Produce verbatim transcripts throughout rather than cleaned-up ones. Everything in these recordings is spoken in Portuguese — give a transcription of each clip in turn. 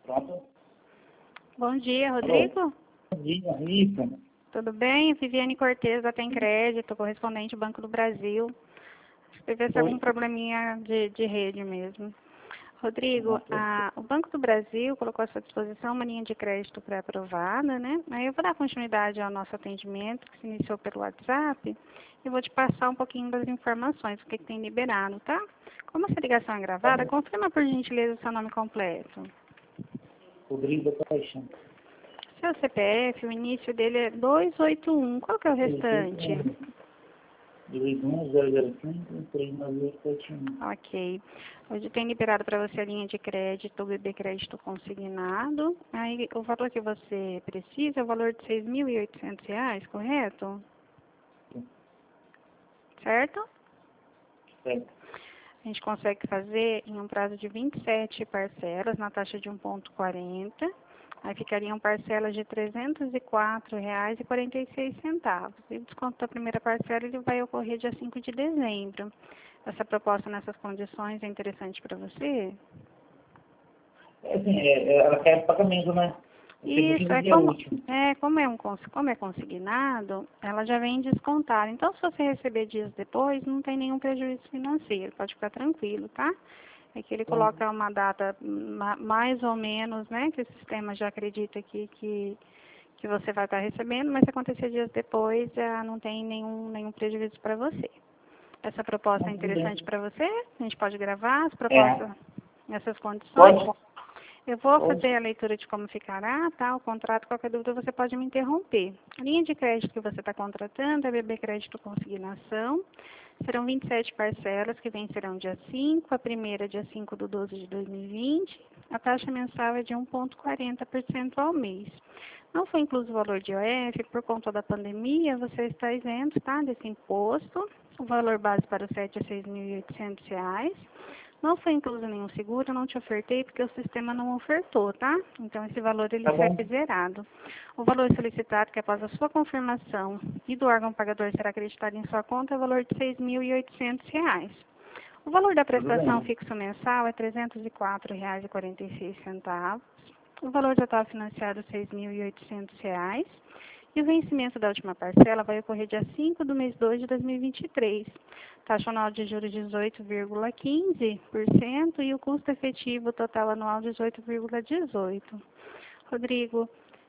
Pronto. Bom dia, Rodrigo. Alô. Bom dia, Rita. Tudo bem? Viviane Cortez, da Tem Crédito, correspondente Banco do Brasil. Deve ser algum probleminha de, de rede mesmo. Rodrigo, a, o Banco do Brasil colocou à sua disposição uma linha de crédito pré-aprovada, né? Aí eu vou dar continuidade ao nosso atendimento, que se iniciou pelo WhatsApp, e vou te passar um pouquinho das informações, o que, que tem liberado, tá? Como essa ligação é gravada, confirma por gentileza o seu nome completo. Rodrigo da Paixão. Seu C P F, o início dele é dois oito um. Qual que é o restante? dois um zero zero cinco três nove oito sete um. Ok. Hoje tem liberado para você a linha de crédito, o B B Crédito consignado. Aí o valor que você precisa é o valor de seis mil e oitocentos reais, correto? Certo? Certo. A gente consegue fazer em um prazo de vinte e sete parcelas, na taxa de um vírgula quarenta. Aí ficariam parcelas de trezentos e quatro reais e quarenta e seis centavos. E o desconto da primeira parcela ele vai ocorrer dia cinco de dezembro. Essa proposta nessas condições é interessante para você? É assim, é, é, ela quer pagamento, né? Isso, é como, é, como, é um, como é consignado, ela já vem descontada. Então, se você receber dias depois, não tem nenhum prejuízo financeiro, pode ficar tranquilo, tá? É que ele coloca uma data ma, mais ou menos, né, que o sistema já acredita que, que, que você vai estar recebendo, mas se acontecer dias depois, já não tem nenhum, nenhum prejuízo para você. Essa proposta é interessante para você? A gente pode gravar as propostas É. nessas condições? Pode. Eu vou Pode. fazer a leitura de como ficará, tá? O contrato, qualquer dúvida você pode me interromper. A linha de crédito que você está contratando é B B Crédito Consignação. Serão vinte e sete parcelas que vencerão dia cinco, a primeira dia cinco do doze de dois mil e vinte. A taxa mensal é de um vírgula quarenta por cento ao mês. Não foi incluso o valor de I O F, por conta da pandemia, você está isento, tá, desse imposto. O valor base para o S E T é seis mil e oitocentos reais. Não foi incluso nenhum seguro, eu não te ofertei porque o sistema não ofertou, tá? Então, esse valor ele Tá será bom. zerado. O valor solicitado, que após a sua confirmação e do órgão pagador será acreditado em sua conta, é o valor de seis mil e oitocentos reais. O valor da prestação fixo mensal é trezentos e quatro reais e quarenta e seis centavos. O valor total financiado é seis mil e oitocentos reais. E o vencimento da última parcela vai ocorrer dia cinco do mês dois de dois mil e vinte e três. Taxa anual de juros dezoito vírgula quinze por cento e o custo efetivo total anual dezoito vírgula dezoito por cento. Rodrigo,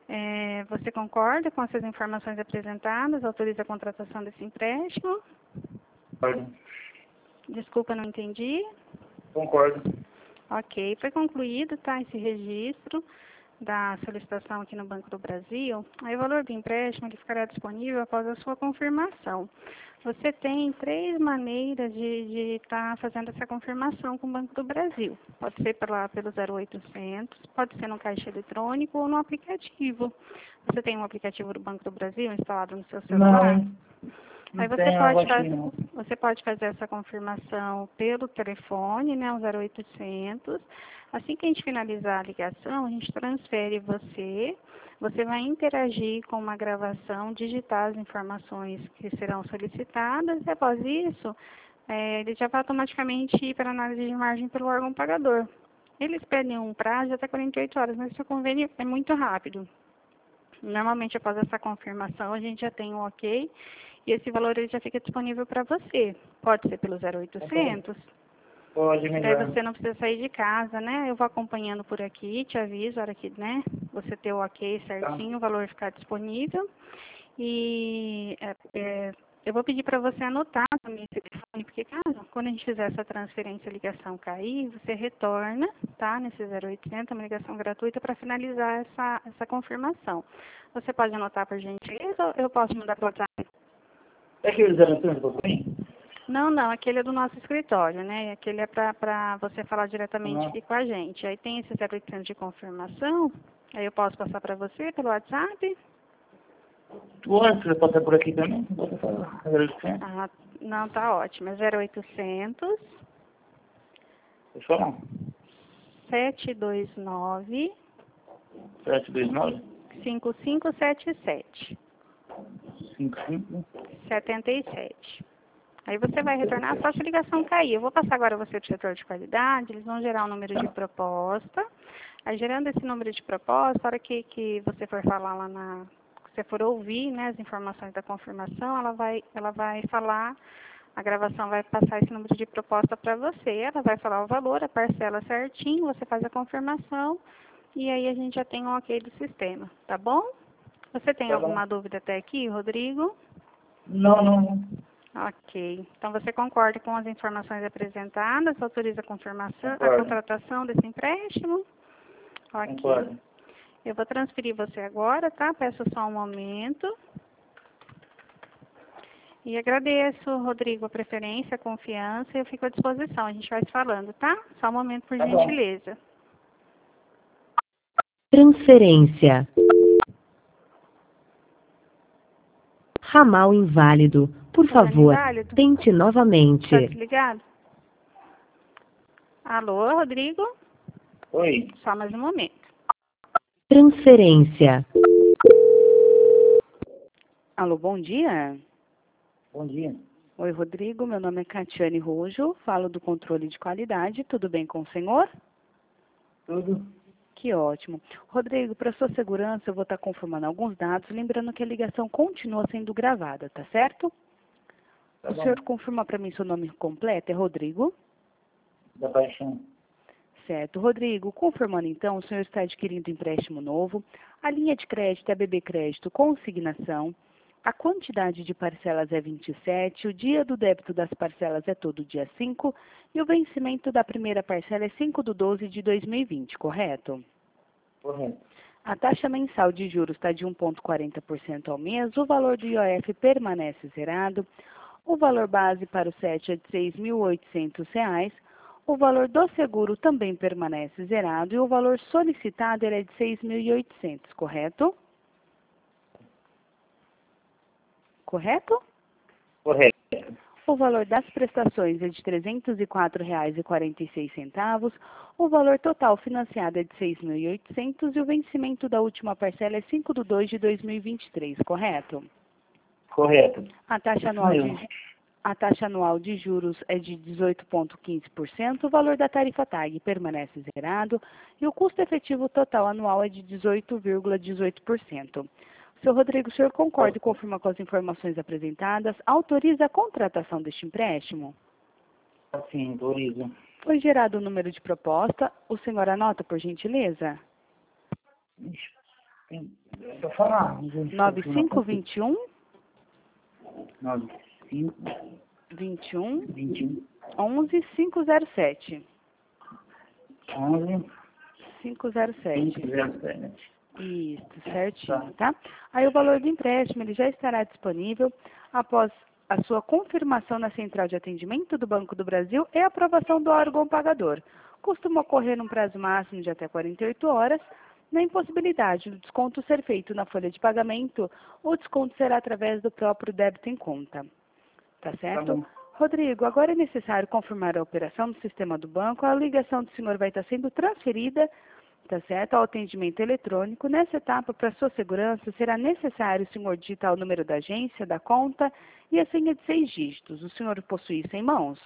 é, você concorda com essas informações apresentadas? Autoriza a contratação desse empréstimo? Concordo. Desculpa, não entendi. Concordo. Ok, foi concluído, tá, esse registro da solicitação aqui no Banco do Brasil. Aí o valor do empréstimo ele ficará disponível após a sua confirmação. Você tem três maneiras de estar fazendo essa confirmação com o Banco do Brasil. Pode ser pela, pelo zero oitocentos, pode ser no caixa eletrônico ou no aplicativo. Você tem um aplicativo do Banco do Brasil instalado no seu celular? Não. Não Aí você tem pode, água faz, aqui, não. você pode fazer essa confirmação pelo telefone, né, o zero oitocentos. Assim que a gente finalizar a ligação, a gente transfere você, você vai interagir com uma gravação, digitar as informações que serão solicitadas e após isso, é, ele já vai automaticamente ir para a análise de margem pelo órgão pagador. Eles pedem um prazo de até quarenta e oito horas, mas o seu convênio é muito rápido. Normalmente, após essa confirmação, a gente já tem um ok e esse valor ele já fica disponível para você. Pode ser pelo zero oitocentos. Pode, Daí melhor. você não precisa sair de casa, né? Eu vou acompanhando por aqui, te aviso, a hora que, né, você ter o ok certinho, Tá. o valor ficar disponível. E é, é, eu vou pedir para você anotar também esse telefone, porque caso, quando a gente fizer essa transferência, a ligação cair, você retorna, tá, nesse zero oitocentos, uma ligação gratuita para finalizar essa, essa confirmação. Você pode anotar por gentileza ou eu posso mandar para o WhatsApp? É que eles eram tanto para mim? Não, não, aquele é do nosso escritório, né? Aquele é para você falar diretamente Não. aqui com a gente. Aí tem esse zero oitocentos de confirmação, aí eu posso passar para você pelo WhatsApp? Tu acha que você pode por aqui também? Pode falar. zero oitocentos? Ah, não, tá ótimo. É zero oitocentos, Deixa eu falar. sete dois nove, sete dois nove? cinco cinco sete sete, cinco cinco. setenta e sete. Aí você vai retornar só se a ligação cair. Eu vou passar agora você para o setor de qualidade, eles vão gerar o número de proposta. Aí, gerando esse número de proposta, na hora que, que você for falar lá na... você for ouvir, né, as informações da confirmação, ela vai, ela vai falar, a gravação vai passar esse número de proposta para você. Ela vai falar o valor, a parcela certinho, você faz a confirmação e aí a gente já tem um ok do sistema, tá bom? Você tem Tá alguma bom? dúvida até aqui, Rodrigo? Não, não, não. Ok. Então você concorda com as informações apresentadas, autoriza a confirmação, a Concordo. contratação desse empréstimo? Ok. Concordo. Eu vou transferir você agora, tá? Peço só um momento. E agradeço, Rodrigo, a preferência, a confiança. Eu fico à disposição. A gente vai se falando, tá? Só um momento, por Tá bom. gentileza. Transferência. Ramal inválido. Por Tá dando favor, inválido? tente novamente. Tá desligado? Alô, Rodrigo? Oi. Só mais um momento. Transferência. Alô, bom dia. Bom dia. Oi, Rodrigo. Meu nome é Catiane Rujo, falo do controle de qualidade. Tudo bem com o senhor? Tudo? Que ótimo. Rodrigo, para sua segurança, eu vou estar confirmando alguns dados, lembrando que a ligação continua sendo gravada, tá certo? Tá O bom. senhor confirma para mim seu nome completo, é Rodrigo? Da paixão. Certo. Rodrigo, confirmando então, o senhor está adquirindo empréstimo novo, a linha de crédito é B B Crédito consignação, a quantidade de parcelas é vinte e sete, o dia do débito das parcelas é todo dia cinco e o vencimento da primeira parcela é cinco de doze de dois mil e vinte, correto? Correto. A taxa mensal de juros está de um vírgula quarenta por cento ao mês, o valor do I O F permanece zerado, o valor base para o S E T é de seis mil e oitocentos reais, o valor do seguro também permanece zerado e o valor solicitado ele é de seis mil e oitocentos, correto? Correto? Correto. O valor das prestações é de trezentos e quatro reais e quarenta e seis centavos, o valor total financiado é de seis mil e oitocentos e o vencimento da última parcela é cinco de dois de dois mil e vinte e três, correto? Correto. A taxa Isso anual mesmo. de, a taxa anual de juros é de dezoito vírgula quinze por cento, o valor da tarifa T A G permanece zerado e o custo efetivo total anual é de dezoito vírgula dezoito por cento. Seu Rodrigo, o senhor concorda e confirma com as informações apresentadas? Autoriza a contratação deste empréstimo? Assim, autoriza. Foi gerado o número de proposta. O senhor anota, por gentileza? Ixi, tem... Pra falar. nove cinco dois um, nove, cinco, vinte e um, vinte e um, onze, cinco zero sete. onze, cinco zero cinco, sete. zero, sete. Isso, certinho, tá? Aí o valor do empréstimo ele já estará disponível após a sua confirmação na Central de Atendimento do Banco do Brasil e aprovação do órgão pagador. Costuma ocorrer num prazo máximo de até quarenta e oito horas. Na impossibilidade do desconto ser feito na folha de pagamento, o desconto será através do próprio débito em conta. Tá certo? Tá bom. Rodrigo, agora é necessário confirmar a operação no sistema do banco. A ligação do senhor vai estar sendo transferida, tá certo, ao atendimento eletrônico. Nessa etapa, para sua segurança, será necessário o senhor digitar o número da agência, da conta e a senha de seis dígitos. O senhor possui isso em mãos?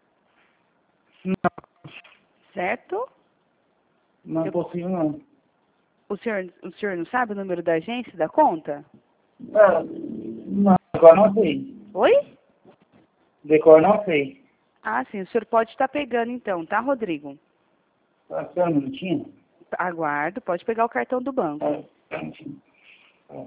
Não. Certo? Não Eu- possível, não. O senhor, o senhor não sabe o número da agência e da conta? Ah, não, agora não sei. Oi? Decor não sei. Ah, sim, o senhor pode estar pegando então, tá, Rodrigo? Tá, espera um minutinho. Aguardo, pode pegar o cartão do banco. Tá, espera um minutinho. Tá.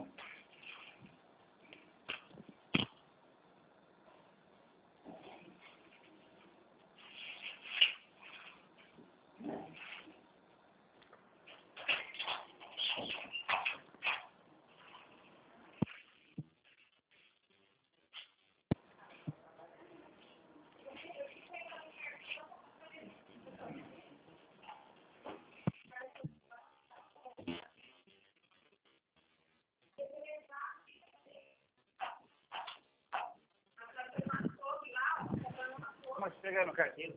Pode pegar no carteiro.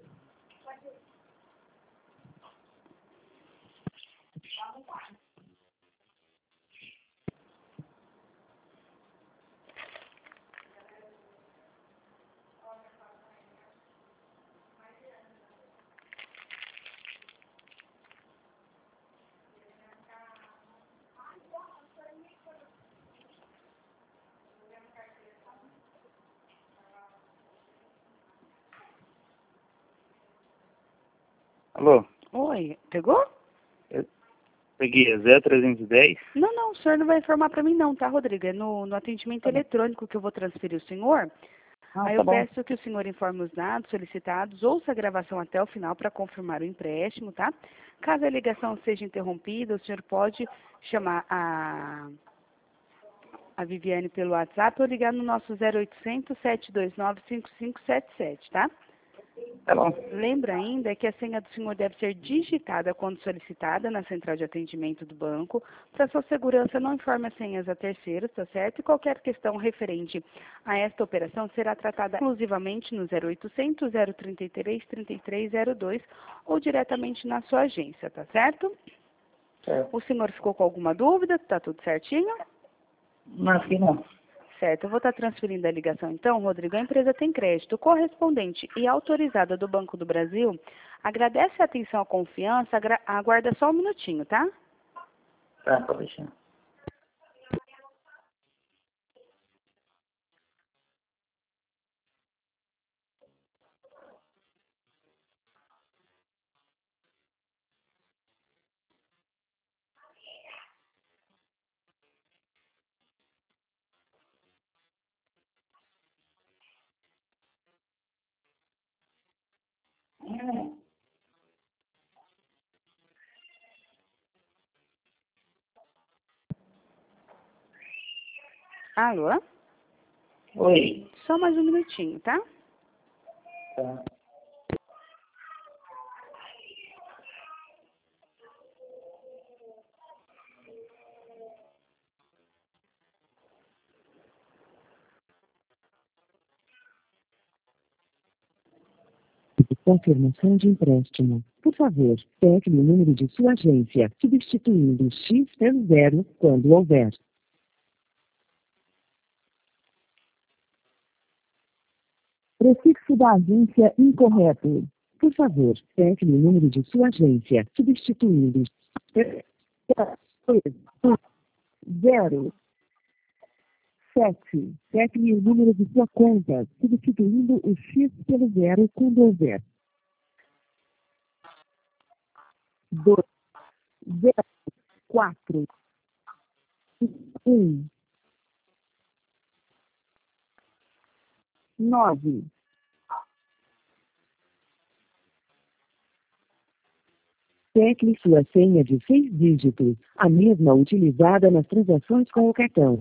Alô? Oi, pegou? Eu peguei, é zero trezentos e dez? Não, não, o senhor não vai informar para mim não, tá, Rodrigo? É no, no atendimento Tá bom. eletrônico que eu vou transferir o senhor. Ah, Aí tá eu bom. peço que o senhor informe os dados solicitados, ouça a gravação até o final para confirmar o empréstimo, tá? Caso a ligação seja interrompida, o senhor pode chamar a, a Viviane pelo WhatsApp ou ligar no nosso zero oitocentos, sete dois nove, cinco cinco sete sete, tá? Tá bom. Lembra ainda que a senha do senhor deve ser digitada quando solicitada na central de atendimento do banco. Para sua segurança, não informe as senhas a terceiros, tá certo? E qualquer questão referente a esta operação será tratada exclusivamente no zero oitocentos, zero trinta e três, trinta e três zero dois ou diretamente na sua agência, tá certo? Certo. O senhor ficou com alguma dúvida? Tá tudo certinho? Não, aqui não. Certo, eu vou estar transferindo a ligação então, Rodrigo. A empresa tem crédito correspondente e autorizada do Banco do Brasil. Agradece a atenção e a confiança, agra- aguarda só um minutinho, tá? Tá, pode deixar. Alô? Oi. Só mais um minutinho, tá? Tá. Confirmação de empréstimo. Por favor, pegue o número de sua agência, substituindo o X pelo zero quando houver. Prefixo da agência incorreto. Por favor, pegue o número de sua agência, substituindo zero sete. Pegue o número de sua conta, substituindo o X pelo zero quando houver. dois, zero, quatro, um, nove. Tecle sua senha de seis dígitos, a mesma utilizada nas transações com o cartão.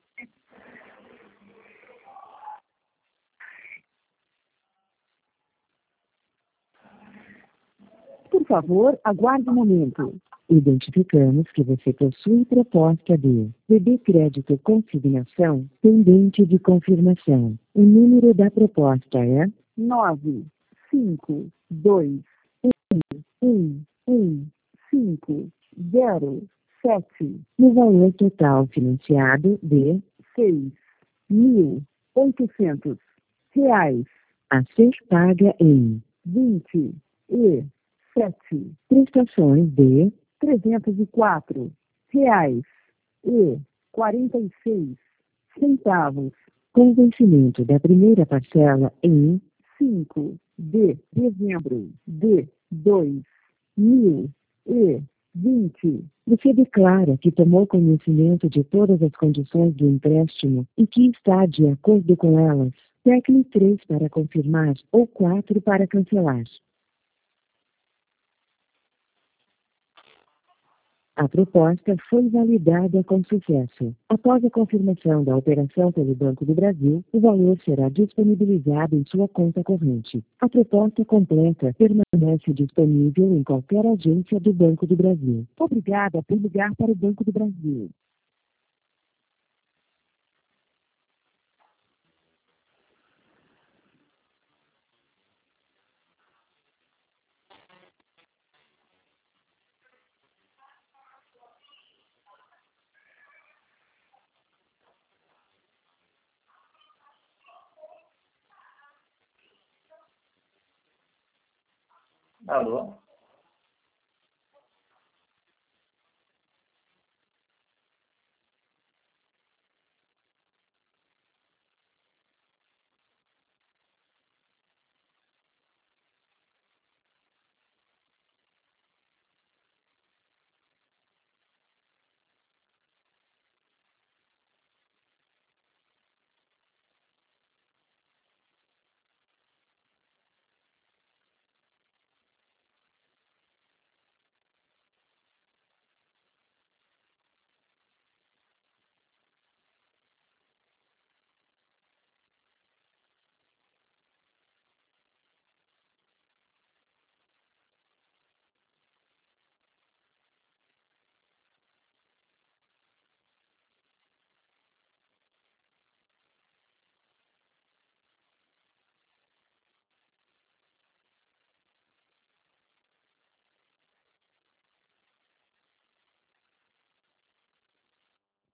Por favor, aguarde um momento. Identificamos que você possui proposta de B B Crédito Consignação pendente de confirmação. O número da proposta é nove cinco dois um um cinco zero sete. No valor total financiado de seis mil oitocentos reais. A ser paga em vinte e sete prestações de trezentos e quatro reais e quarenta e seis centavos. Com vencimento da primeira parcela em cinco de dezembro de dois mil e vinte. Você declara que tomou conhecimento de todas as condições do empréstimo e que está de acordo com elas. Tecle três para confirmar ou quatro para cancelar. A proposta foi validada com sucesso. Após a confirmação da operação pelo Banco do Brasil, o valor será disponibilizado em sua conta corrente. A proposta completa permanece disponível em qualquer agência do Banco do Brasil. Obrigada por ligar para o Banco do Brasil. Alô?